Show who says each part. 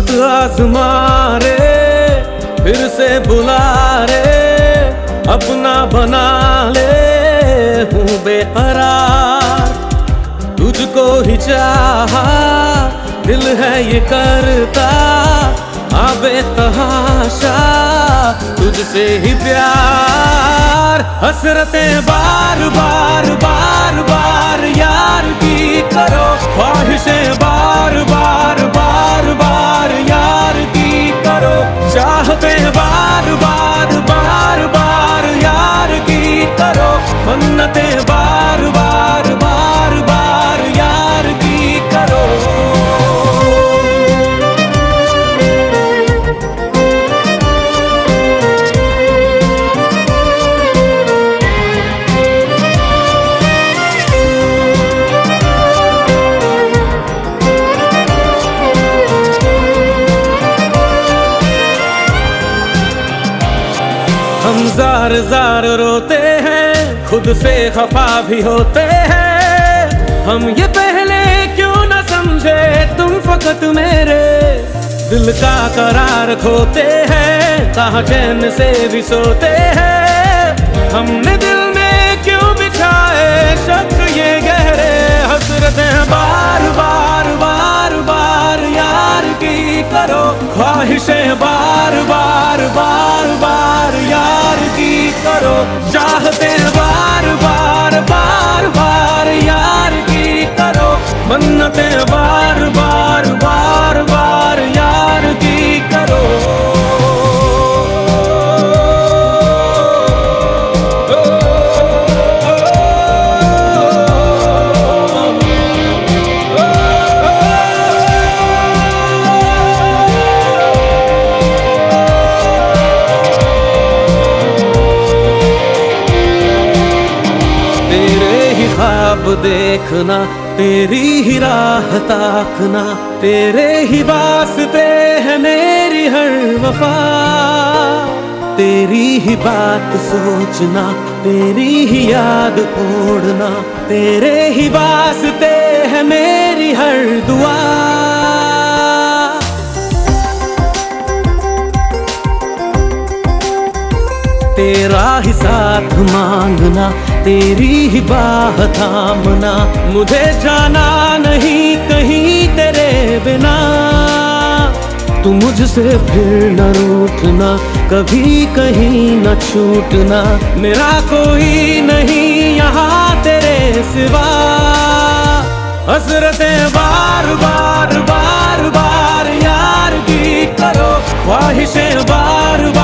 Speaker 1: वक्त आजमा रे, फिर से बुला रे, अपना बना ले, हूँ बेकरार, तुझको ही चाहा, दिल है ये करता, आबे तहाशा, तुझसे ही प्यार, हसरतें बार बार बार बार यार की करो, ख्वाहिशें बार बार बार बार यार की करो, चाहतें बार बार बार बार यार की करो, मन्नतें बार बार बार बार यार की करो। हम जार जार रोते हैं, खुद से खफा भी होते हैं, हम ये पहले क्यों न समझे तुम फकत मेरे दिल का करार खोते हैं, कहाँ चैन से भी सोते हैं, हमने दिल में क्यों बिछाए शक ये गहरे, हसरतें बार बार बार बार यार की करो, ख्वाहिशें बार बार बार बार यार की करो, चाहते बार बार बार बार यार की करो, मन्नतें बार बार बार बार यार की करो। ख्वाब देखना, तेरी ही राह ताकना, तेरे ही वास्ते है मेरी हर वफा, तेरी ही बात सोचना, तेरी ही याद ओढ़ना, तेरे ही वास्ते है मेरी हर दुआ, तेरा ही साथ मांगना, तेरी ही बाह थामना, मुझे जाना नहीं कहीं तेरे बिना, तू मुझसे फिर न रूठना, कभी कहीं न छूटना, मेरा कोई नहीं यहाँ तेरे सिवा, हसरतें बार बार बार बार यार की करो, ख्वाहिशें बार